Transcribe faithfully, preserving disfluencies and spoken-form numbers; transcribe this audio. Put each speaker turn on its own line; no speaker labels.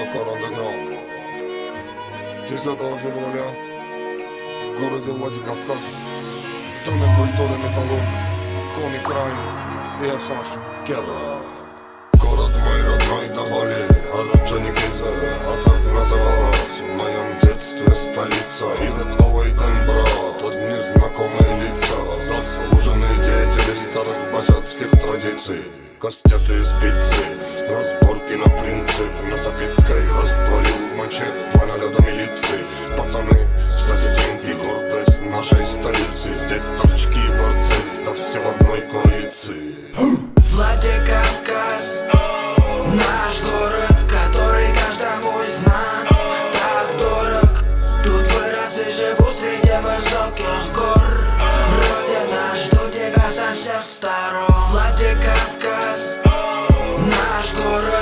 Underground. десятого февраля в городе Владикавказ Доме культуры Металлург, Фоми Крайм и я, Саша Кедра. Город мой родной до боли, Арабчане Гиза, а так называлась в моем детстве столица. И Ветловый Дембра, тут незнакомые лица, заслуженные деятели старых базятских традиций. Кастеты и спицы, разборки на принцип. На Сапицкой растворил в моче два налета милиции. Пацаны, сосединки, гордость нашей столицы. Здесь торчки и борцы, да все в одной коалиции.
Владикавказ, наш город, который каждому из нас так дорог. Тут вырос и живу среди высоких гор. Родина, жду тебя со всех сторон. Владикавказ, наш город.